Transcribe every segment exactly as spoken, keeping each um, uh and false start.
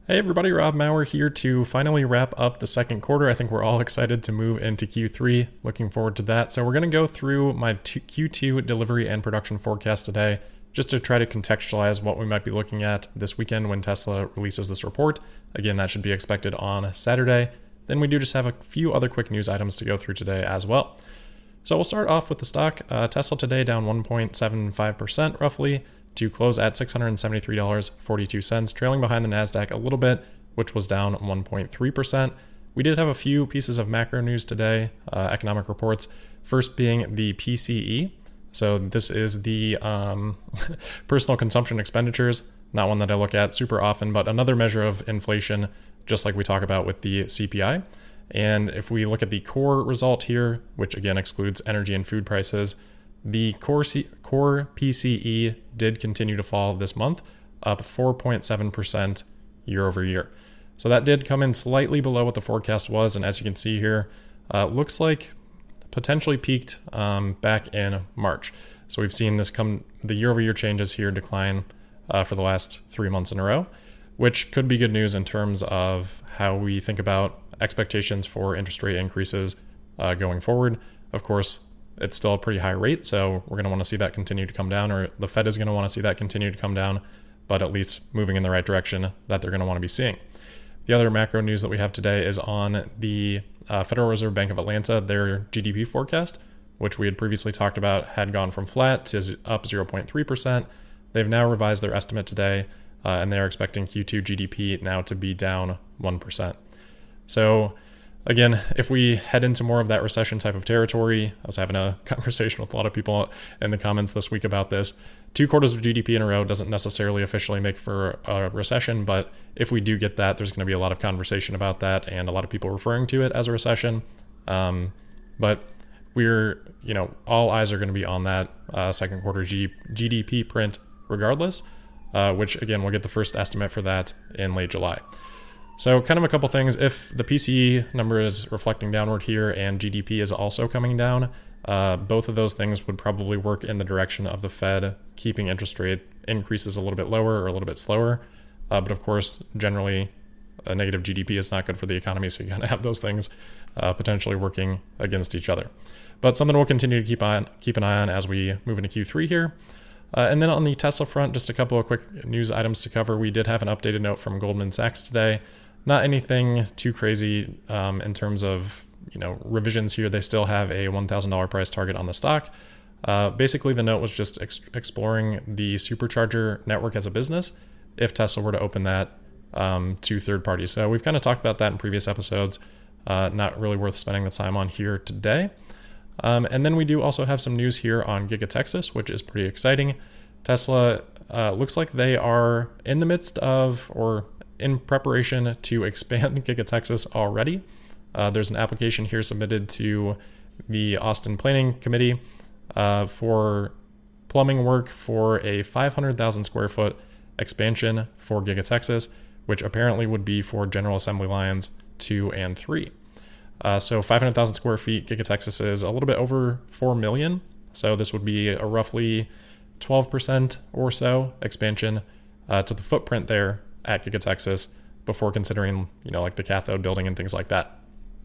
Hey everybody, Rob Maurer here to finally wrap up the second quarter. I think we're all excited to move into Q three. Looking forward to that. So we're going to go through my Q two delivery and production forecast today, just to try to contextualize what we might be looking at this weekend when Tesla releases this report. Again, that should be expected on Saturday. Then we do just have a few other quick news items to go through today as well. So we'll start off with the stock. Uh, Tesla today down one point seven five percent roughly, to close at six hundred seventy-three dollars and forty-two cents, trailing behind the NASDAQ a little bit, which was down one point three percent. We did have a few pieces of macro news today, uh, economic reports, first being the P C E. So this is the um, personal consumption expenditures, not one that I look at super often, but another measure of inflation, just like we talk about with the C P I. And if we look at the core result here, which again excludes energy and food prices, the core, C- core P C E did continue to fall this month, up four point seven percent year over year. So that did come in slightly below what the forecast was. And as you can see here, uh, looks like potentially peaked um, back in March. So we've seen this come, the year over year changes here decline uh, for the last three months in a row, which could be good news in terms of how we think about expectations for interest rate increases uh, going forward. Of course, it's still a pretty high rate, so we're going to want to see that continue to come down, or the Fed is going to want to see that continue to come down, but at least moving in the right direction that they're going to want to be seeing. The other macro news that we have today is on the uh, Federal Reserve Bank of Atlanta, their G D P forecast, which we had previously talked about had gone from flat to up zero point three percent. They've now revised their estimate today, uh, and they're expecting Q two G D P now to be down one percent. So again, if we head into more of that recession type of territory, I was having a conversation with a lot of people in the comments this week about this. Two quarters of G D P in a row doesn't necessarily officially make for a recession, but if we do get that, there's going to be a lot of conversation about that and a lot of people referring to it as a recession. Um, but we're, you know, all eyes are going to be on that uh, second quarter G- GDP print regardless, uh, which again, we'll get the first estimate for that in late July. So kind of a couple things. If the P C E number is reflecting downward here and G D P is also coming down, uh, both of those things would probably work in the direction of the Fed keeping interest rate increases a little bit lower or a little bit slower. Uh, but of course, generally, a negative G D P is not good for the economy, so you kind of have those things uh, potentially working against each other. But something we'll continue to keep on keep an eye on as we move into Q three here. Uh, and then on the Tesla front, just a couple of quick news items to cover. We did have an updated note from Goldman Sachs today. Not anything too crazy um, in terms of, you know, revisions here. They still have a one thousand dollars price target on the stock. Uh, basically, the note was just ex- exploring the supercharger network as a business if Tesla were to open that um, to third parties. So we've kind of talked about that in previous episodes. Uh, not really worth spending the time on here today. Um, and then we do also have some news here on Giga Texas, which is pretty exciting. Tesla uh, looks like they are in the midst of, or in preparation to expand Giga Texas already. Uh, there's an application here submitted to the Austin Planning Committee uh, for plumbing work for a five hundred thousand square foot expansion for Giga Texas, which apparently would be for General Assembly lines two and three. Uh, so five hundred thousand square feet, Giga Texas is a little bit over four million. So this would be a roughly twelve percent or so expansion uh, to the footprint there at Giga Texas before considering, you know, like the cathode building and things like that.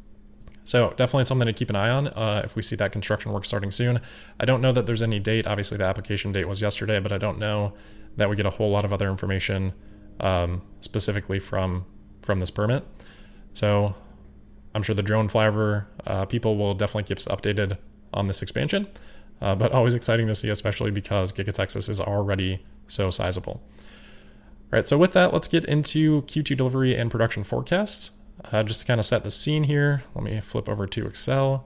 So definitely something to keep an eye on uh, if we see that construction work starting soon. I don't know that there's any date. Obviously the application date was yesterday, but I don't know that we get a whole lot of other information um, specifically from, from this permit. So I'm sure the drone flyover uh, people will definitely keep us updated on this expansion, uh, but always exciting to see, especially because Giga Texas is already so sizable. All right, so with that, let's get into Q two delivery and production forecasts. Uh, just to kind of set the scene here, let me flip over to Excel.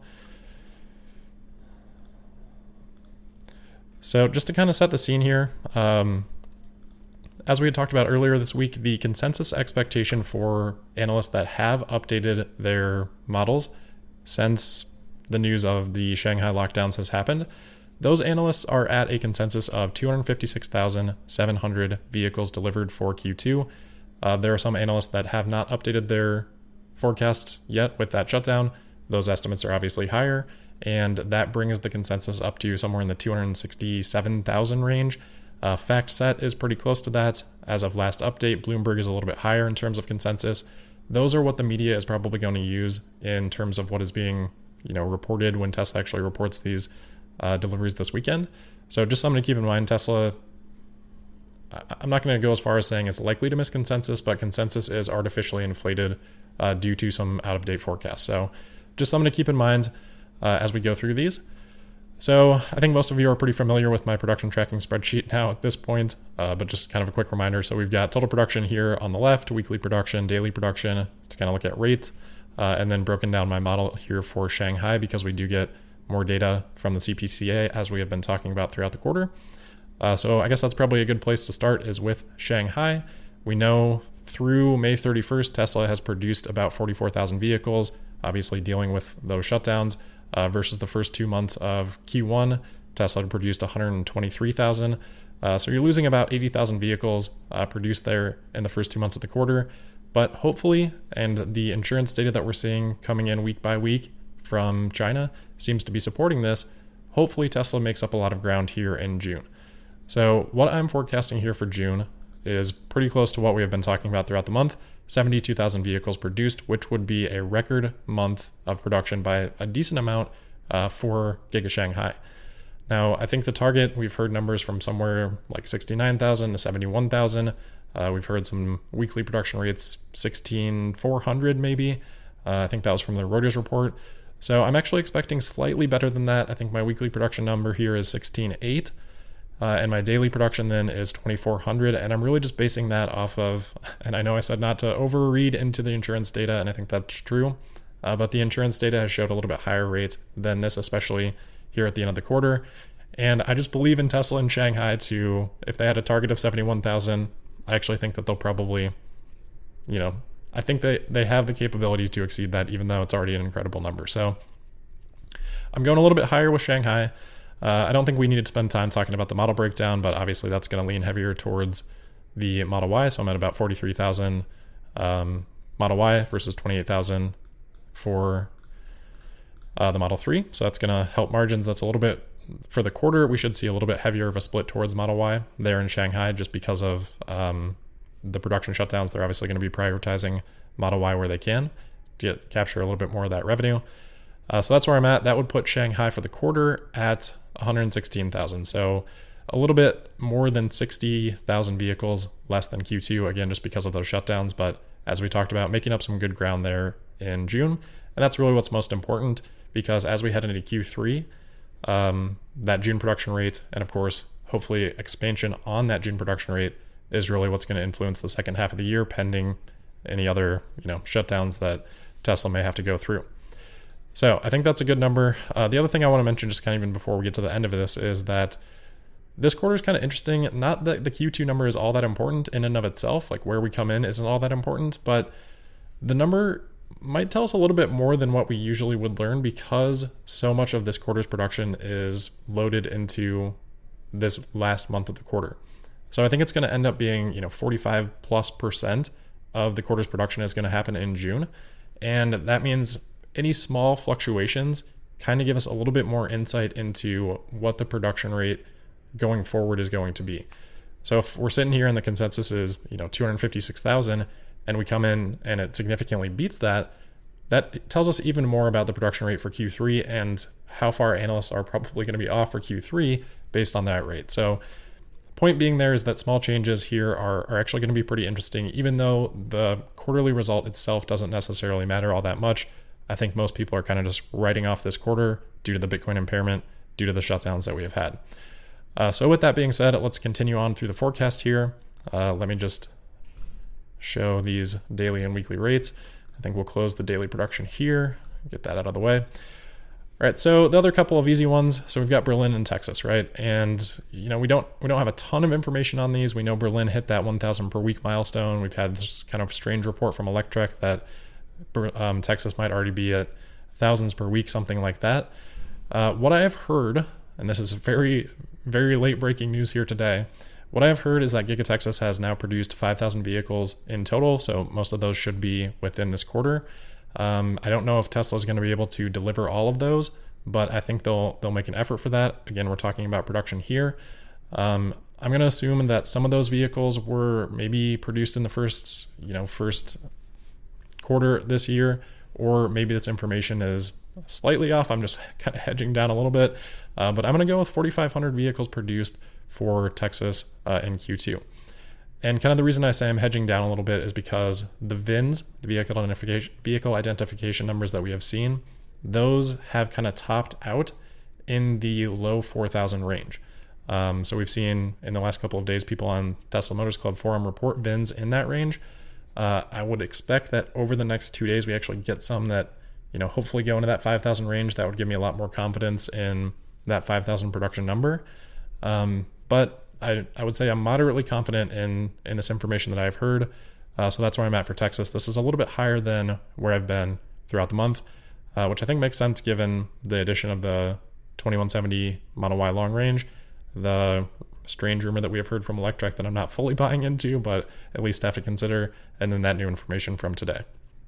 So just to kind of set the scene here, um, as we had talked about earlier this week, the consensus expectation for analysts that have updated their models since the news of the Shanghai lockdowns has happened, those analysts are at a consensus of two hundred fifty-six thousand seven hundred vehicles delivered for Q two. Uh, there are some analysts that have not updated their forecasts yet with that shutdown. Those estimates are obviously higher, and that brings the consensus up to somewhere in the two hundred sixty-seven thousand range. Uh, FactSet is pretty close to that. As of last update, Bloomberg is a little bit higher in terms of consensus. Those are what the media is probably going to use in terms of what is being, you know, reported when Tesla actually reports these uh, deliveries this weekend. So just something to keep in mind. Tesla, I'm not going to go as far as saying it's likely to miss consensus, but consensus is artificially inflated uh, due to some out-of-date forecasts. So just something to keep in mind uh, as we go through these. So I think most of you are pretty familiar with my production tracking spreadsheet now at this point, uh, but just kind of a quick reminder. So we've got total production here on the left, weekly production, daily production to kind of look at rates, uh, and then broken down my model here for Shanghai because we do get more data from the C P C A as we have been talking about throughout the quarter. Uh, so I guess that's probably a good place to start is with Shanghai. We know through May thirty-first, Tesla has produced about forty-four thousand vehicles, obviously dealing with those shutdowns. Uh, versus the first two months of Q one, Tesla had produced one hundred twenty-three thousand. Uh, so you're losing about eighty thousand vehicles uh, produced there in the first two months of the quarter. But hopefully, and the insurance data that we're seeing coming in week by week from China seems to be supporting this, hopefully Tesla makes up a lot of ground here in June. So what I'm forecasting here for June is pretty close to what we have been talking about throughout the month. seventy-two thousand vehicles produced, which would be a record month of production by a decent amount uh, for Giga Shanghai. Now, I think the target, we've heard numbers from somewhere like sixty-nine thousand to seventy-one thousand. Uh, we've heard some weekly production rates, sixteen thousand four hundred maybe. Uh, I think that was from the Reuters report. So I'm actually expecting slightly better than that. I think my weekly production number here is sixteen thousand eight hundred. Uh, and my daily production then is twenty-four hundred. And I'm really just basing that off of, and I know I said not to overread into the insurance data, and I think that's true. Uh, but the insurance data has showed a little bit higher rates than this, especially here at the end of the quarter. And I just believe in Tesla and Shanghai to, if they had a target of seventy-one thousand, I actually think that they'll probably, you know, I think they, they have the capability to exceed that, even though it's already an incredible number. So I'm going a little bit higher with Shanghai. Uh, I don't think we need to spend time talking about the model breakdown, but obviously that's going to lean heavier towards the Model Y. So I'm at about forty-three thousand um, Model Y versus twenty-eight thousand for uh, the Model three. So that's going to help margins. That's a little bit, for the quarter, we should see a little bit heavier of a split towards Model Y there in Shanghai just because of um, the production shutdowns. They're obviously going to be prioritizing Model Y where they can to capture a little bit more of that revenue. Uh, so that's where I'm at. That would put Shanghai for the quarter at one hundred sixteen thousand. So a little bit more than sixty thousand vehicles less than Q two, again, just because of those shutdowns. But as we talked about, making up some good ground there in June. And that's really what's most important because as we head into Q three, um, that June production rate, and of course, hopefully expansion on that June production rate is really what's going to influence the second half of the year, pending any other, you know, shutdowns that Tesla may have to go through. So I think that's a good number. Uh, the other thing I want to mention, just kind of even before we get to the end of this, is that this quarter is kind of interesting. Not that the Q two number is all that important in and of itself, like where we come in isn't all that important, but the number might tell us a little bit more than what we usually would learn because so much of this quarter's production is loaded into this last month of the quarter. So I think it's going to end up being, you know, forty-five plus percent of the quarter's production is going to happen in June. And that means any small fluctuations kind of give us a little bit more insight into what the production rate going forward is going to be. So if we're sitting here and the consensus is, you know, two hundred fifty-six thousand and we come in and it significantly beats that, that tells us even more about the production rate for Q three and how far analysts are probably going to be off for Q three based on that rate. So point being there is that small changes here are, are actually going to be pretty interesting, even though the quarterly result itself doesn't necessarily matter all that much. I think most people are kind of just writing off this quarter due to the Bitcoin impairment, due to the shutdowns that we have had. Uh, so with that being said, let's continue on through the forecast here. Uh, let me just show these daily and weekly rates. I think we'll close the daily production here, get that out of the way. All right, so the other couple of easy ones. So we've got Berlin and Texas, right? And you know we don't we don't have a ton of information on these. We know Berlin hit that one thousand per week milestone. We've had this kind of strange report from Electrek that Um, Texas might already be at thousands per week, something like that. Uh, what I have heard, and this is very, very late breaking news here today, what I have heard is that Giga Texas has now produced five thousand vehicles in total, so most of those should be within this quarter. Um, I don't know if Tesla is going to be able to deliver all of those, but I think they'll they'll make an effort for that. Again, we're talking about production here. Um, I'm going to assume that some of those vehicles were maybe produced in the first, you know, first quarter this year, or maybe this information is slightly off. I'm just kind of hedging down a little bit, uh, but I'm going to go with forty-five hundred vehicles produced for Texas uh, in Q two. And kind of the reason I say I'm hedging down a little bit is because the V I Ns, the vehicle identification, vehicle identification numbers that we have seen, those have kind of topped out in the low four thousand range. Um, so we've seen in the last couple of days, people on Tesla Motors Club forum report V I Ns in that range. Uh, I would expect that over the next two days, we actually get some that, you know, hopefully go into that five thousand range. That would give me a lot more confidence in that five thousand production number. Um, but I, I would say I'm moderately confident in, in this information that I've heard. Uh, so that's where I'm at for Texas. This is a little bit higher than where I've been throughout the month, uh, which I think makes sense given the addition of the twenty-one seventy Model Y long range, the strange rumor that we have heard from Electrek that I'm not fully buying into, but at least have to consider, and then that new information from today.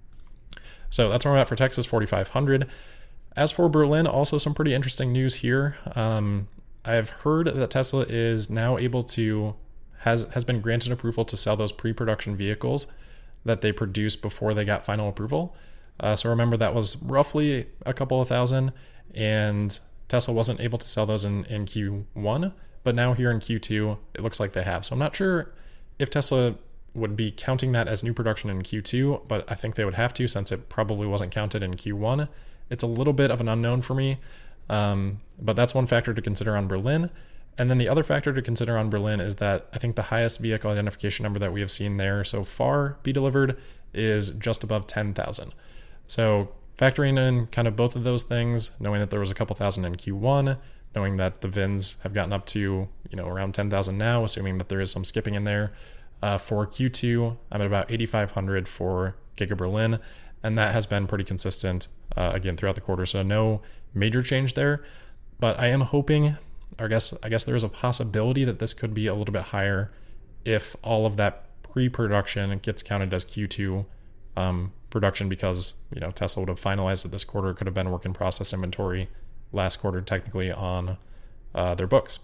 So that's where I'm at for Texas, forty-five hundred. As for Berlin, also some pretty interesting news here. Um, I've heard that Tesla is now able to, has, has been granted approval to sell those pre-production vehicles that they produced before they got final approval. Uh, so remember, that was roughly a couple of thousand, and Tesla wasn't able to sell those in, in Q one, but now here in Q two, it looks like they have. So I'm not sure if Tesla would be counting that as new production in Q two, but I think they would have to, since it probably wasn't counted in Q one. It's a little bit of an unknown for me, um, but that's one factor to consider on Berlin. And then the other factor to consider on Berlin is that I think the highest vehicle identification number that we have seen there so far be delivered is just above ten thousand. So factoring in kind of both of those things, knowing that there was a couple thousand in Q one, knowing that the V I Ns have gotten up to, you know, around ten thousand now, assuming that there is some skipping in there. Uh, for Q two, I'm at about eighty-five hundred for Giga Berlin, and that has been pretty consistent, uh, again, throughout the quarter. So no major change there, but I am hoping, or I guess, I guess there is a possibility that this could be a little bit higher if all of that pre-production gets counted as Q two um, production, because, you know, Tesla would have finalized it this quarter. It could have been work in process inventory last quarter, technically, on uh, their books.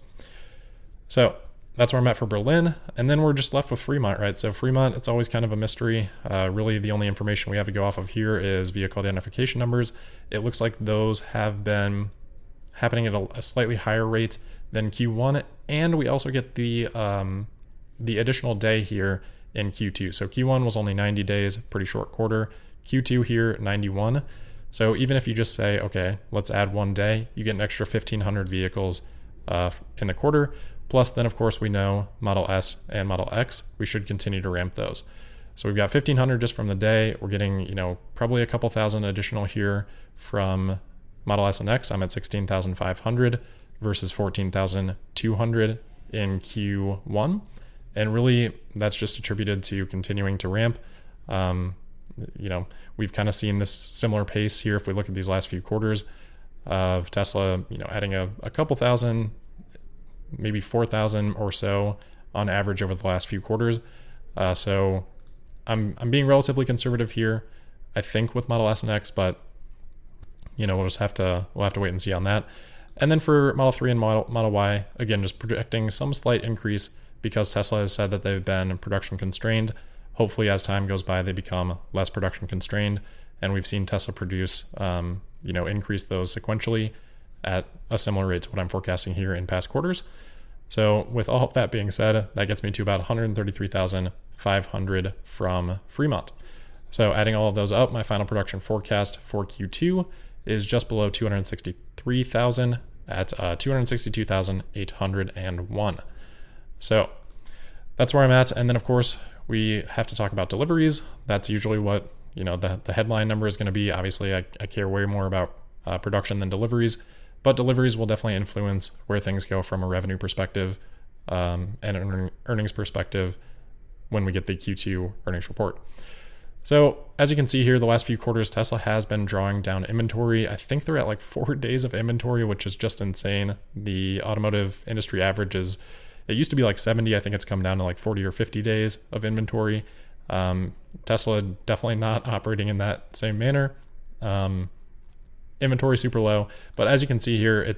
So that's where I'm at for Berlin. And then we're just left with Fremont, right? So Fremont, it's always kind of a mystery. Uh, really, the only information we have to go off of here is vehicle identification numbers. It looks like those have been happening at a, a slightly higher rate than Q one. And we also get the um, the additional day here in Q two. So Q one was only ninety days, pretty short quarter. Q two here, ninety-one. So even if you just say, okay, let's add one day, you get an extra fifteen hundred vehicles uh, in the quarter. Plus, then, of course, we know Model S and Model X, we should continue to ramp those. So we've got fifteen hundred just from the day. We're getting, you know, probably a couple thousand additional here from Model S and X. I'm at sixteen thousand five hundred versus fourteen thousand two hundred in Q one. And really, that's just attributed to continuing to ramp. Um, you know, we've kind of seen this similar pace here if we look at these last few quarters of Tesla, you know, adding a, a couple thousand, maybe four thousand or so on average over the last few quarters. Uh, so I'm I'm being relatively conservative here, I think, with Model S and X, but you know, we'll just have to we'll have to wait and see on that. And then for Model three and Model Model Y, again, just projecting some slight increase because Tesla has said that they've been production constrained. Hopefully, as time goes by, they become less production constrained, and we've seen Tesla produce, um, you know, increase those sequentially at a similar rate to what I'm forecasting here in past quarters. So with all of that being said, that gets me to about one hundred thirty-three thousand five hundred from Fremont. So adding all of those up, my final production forecast for Q two is just below two hundred sixty-three thousand at uh, two hundred sixty-two thousand eight hundred one. So that's where I'm at. And then, of course, we have to talk about deliveries. That's usually what, you know, the, the headline number is going to be. Obviously, I, I care way more about uh, production than deliveries. But deliveries will definitely influence where things go from a revenue perspective um, and an earnings perspective when we get the Q two earnings report. So as you can see here, the last few quarters, Tesla has been drawing down inventory. I think they're at like four days of inventory, which is just insane. The automotive industry average is, it used to be like seventy. I think it's come down to like forty or fifty days of inventory. Um, Tesla definitely not operating in that same manner. Um, Inventory super low, but as you can see here, it's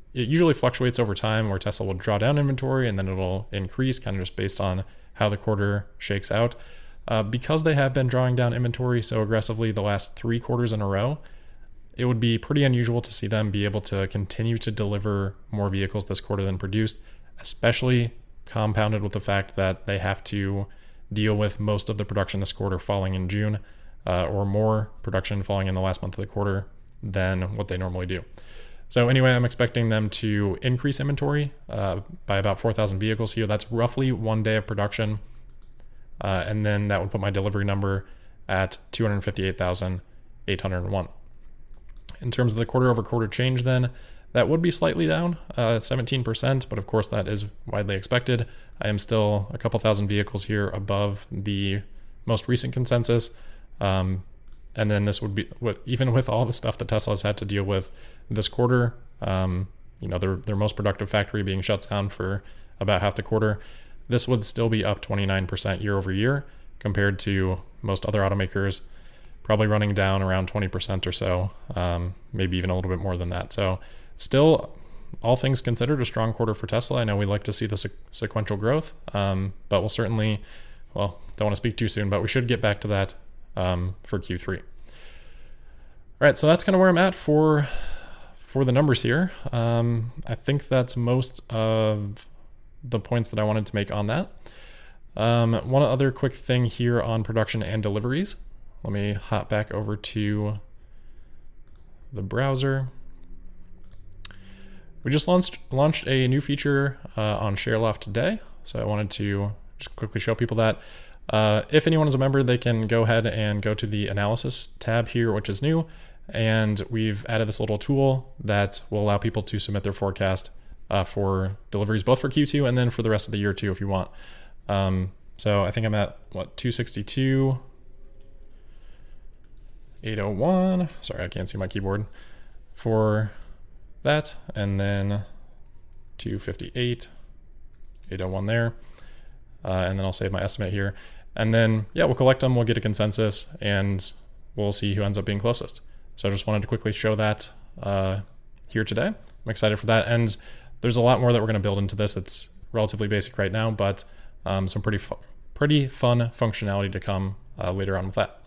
it usually fluctuates over time where Tesla will draw down inventory and then it'll increase kind of just based on how the quarter shakes out. Uh, because they have been drawing down inventory so aggressively the last three quarters in a row, it would be pretty unusual to see them be able to continue to deliver more vehicles this quarter than produced, especially compounded with the fact that they have to deal with most of the production this quarter falling in June, uh, or more production falling in the last month of the quarter than what they normally do. So anyway, I'm expecting them to increase inventory uh, by about four thousand vehicles here. That's roughly one day of production. Uh, and then that would put my delivery number at two hundred fifty-eight thousand eight hundred one. In terms of the quarter over quarter change then, that would be slightly down, uh, seventeen percent, but of course that is widely expected. I am still a couple thousand vehicles here above the most recent consensus. Um, and then this would be, what even with all the stuff that Tesla has had to deal with this quarter, um, you know, their, their most productive factory being shut down for about half the quarter, this would still be up twenty-nine percent year over year compared to most other automakers, probably running down around twenty percent or so, um, maybe even a little bit more than that. So still, all things considered, a strong quarter for Tesla. I know we like to see the se- sequential growth, um, but we'll certainly, well, don't want to speak too soon, but we should get back to that um, for Q three. All right, so that's kind of where I'm at for, for the numbers here. Um, I think that's most of the points that I wanted to make on that. Um, one other quick thing here on production and deliveries. Let me hop back over to the browser. We just launched launched a new feature uh, on ShareLoft today, so I wanted to just quickly show people that. Uh, if anyone is a member, they can go ahead and go to the analysis tab here, which is new, and we've added this little tool that will allow people to submit their forecast Uh, for deliveries, both for Q two and then for the rest of the year too, if you want. Um, so I think I'm at, what, two sixty-two, eight oh one. Sorry, I can't see my keyboard for that. And then two fifty-eight, eight oh one there. Uh, and then I'll save my estimate here. And then, yeah, we'll collect them, we'll get a consensus, and we'll see who ends up being closest. So I just wanted to quickly show that uh, here today. I'm excited for that. And there's a lot more that we're going to build into this. It's relatively basic right now, but um, some pretty, fu pretty fun functionality to come uh, later on with that.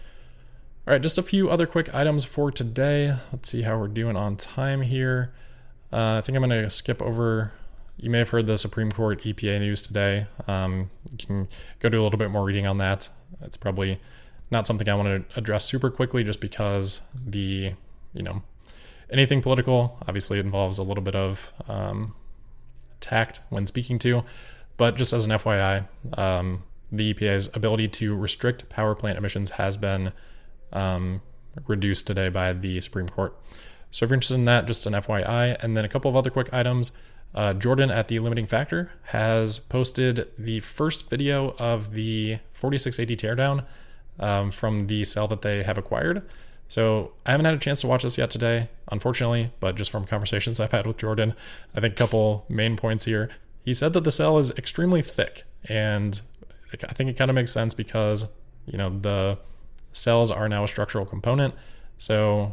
All right, just a few other quick items for today. Let's see how we're doing on time here. Uh, I think I'm going to skip over. You may have heard the Supreme Court E P A news today. Um, you can go do a little bit more reading on that. It's probably not something I want to address super quickly just because the, you know, anything political obviously involves a little bit of um, tact when speaking to, but just as an F Y I, um, the E P A's ability to restrict power plant emissions has been um, reduced today by the Supreme Court. So if you're interested in that, just an F Y I. And then a couple of other quick items. Uh, Jordan at The Limiting Factor has posted the first video of the forty-six eighty teardown um, from the cell that they have acquired. So I haven't had a chance to watch this yet today, unfortunately, but just from conversations I've had with Jordan, I think a couple main points here. He said that the cell is extremely thick, and I think it kind of makes sense because, you know, the cells are now a structural component. So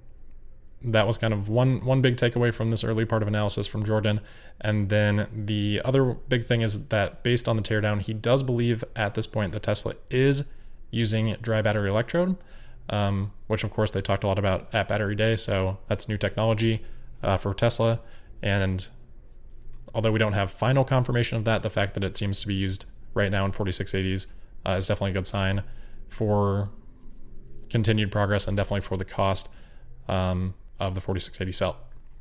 that was kind of one one big takeaway from this early part of analysis from Jordan. And then the other big thing is that based on the teardown, he does believe at this point that Tesla is using dry battery electrode. Um, which of course they talked a lot about at Battery Day, so that's new technology uh, for Tesla. And although we don't have final confirmation of that, the fact that it seems to be used right now in forty-six eighties uh, is definitely a good sign for continued progress and definitely for the cost um, of the forty-six eighty cell.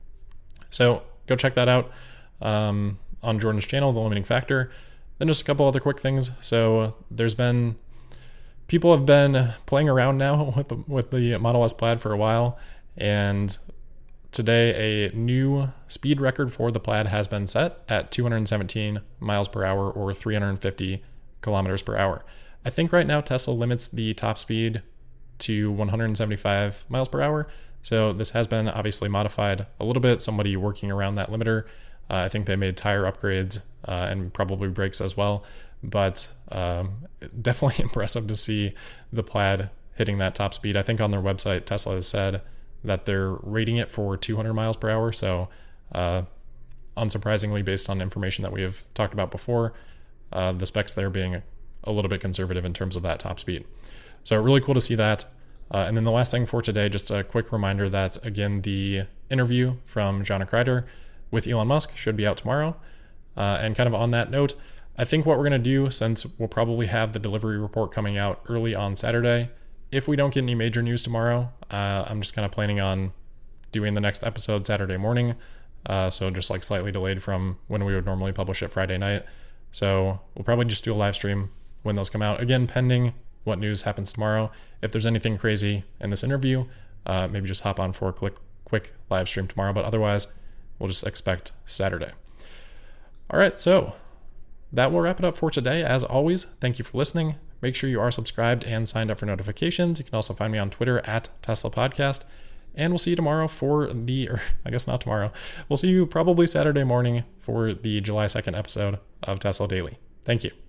So go check that out um, on Jordan's channel, The Limiting Factor. Then just a couple other quick things. So there's been People have been playing around now with the, with the Model S Plaid for a while, and today a new speed record for the Plaid has been set at two hundred seventeen miles per hour or three hundred fifty kilometers per hour. I think right now Tesla limits the top speed to one hundred seventy-five miles per hour, so this has been obviously modified a little bit. Somebody working around that limiter. Uh, I think they made tire upgrades uh, and probably brakes as well. But um, definitely impressive to see the Plaid hitting that top speed. I think on their website, Tesla has said that they're rating it for two hundred miles per hour. So Uh, unsurprisingly, based on information that we have talked about before, uh, the specs there being a little bit conservative in terms of that top speed. So really cool to see that. Uh, and then the last thing for today, just a quick reminder that, again, the interview from Jana Kreider with Elon Musk should be out tomorrow. Uh, and kind of on that note, I think what we're going to do, since we'll probably have the delivery report coming out early on Saturday, if we don't get any major news tomorrow, uh, I'm just kind of planning on doing the next episode Saturday morning. Uh, so just like slightly delayed from when we would normally publish it Friday night. So we'll probably just do a live stream when those come out. Again, pending what news happens tomorrow. If there's anything crazy in this interview, uh, maybe just hop on for a quick, quick live stream tomorrow. But otherwise, we'll just expect Saturday. All right, so that will wrap it up for today. As always, thank you for listening. Make sure you are subscribed and signed up for notifications. You can also find me on Twitter at Tesla Podcast. And we'll see you tomorrow for the, or I guess not tomorrow. We'll see you probably Saturday morning for the July second episode of Tesla Daily. Thank you.